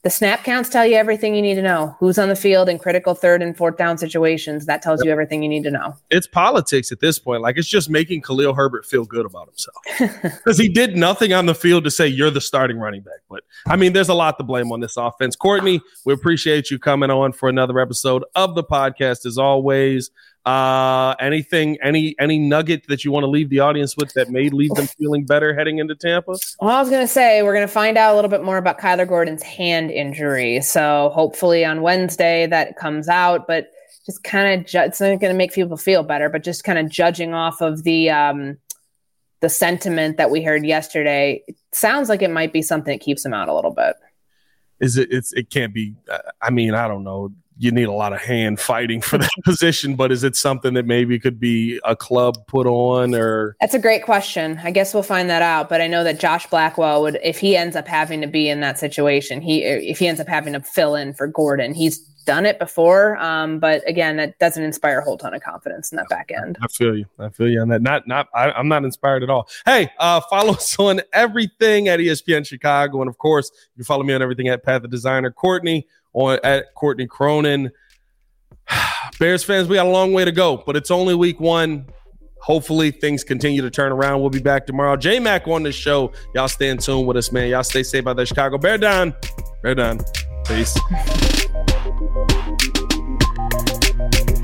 Speaker 2: the snap counts tell you everything you need to know. Who's on the field in critical third and fourth down situations? That tells you everything you need to know.
Speaker 1: It's politics at this point. Like, it's just making Khalil Herbert feel good about himself because he did nothing on the field to say you're the starting running back. But I mean, there's a lot to blame on this offense. Courtney, we appreciate you coming on for another episode of the podcast as always. Uh, anything, any, any nugget that you want to leave the audience with that may leave them feeling better heading into Tampa?
Speaker 2: Well, I was going to say, we're going to find out a little bit more about Kyler Gordon's hand injury. So hopefully on Wednesday that comes out, but just kind of, ju- it's not going to make people feel better, but just kind of judging off of the, um, the sentiment that we heard yesterday, it sounds like it might be something that keeps him out a little bit.
Speaker 1: Is it, it's, it can't be, uh, I mean, I don't know. You need a lot of hand fighting for that position, but is it something that maybe could be a club put on? Or
Speaker 2: that's a great question. I guess we'll find that out. But I know that Josh Blackwell would, if he ends up having to be in that situation, he if he ends up having to fill in for Gordon, he's done it before. Um, but again, that doesn't inspire a whole ton of confidence in that back end.
Speaker 1: I feel you. I feel you on that. Not, not. I, I'm not inspired at all. Hey, uh, follow us on everything at E S P N Chicago, and of course, you can follow me on everything at Pat the Designer. Courtney on at Courtney Cronin. Bears fans, we got a long way to go, but it's only week one. Hopefully things continue to turn around. We'll be back tomorrow. J-Mac on the show. Y'all stay in tune with us, man. Y'all stay safe out there, Chicago. Bear down. Bear down. Peace.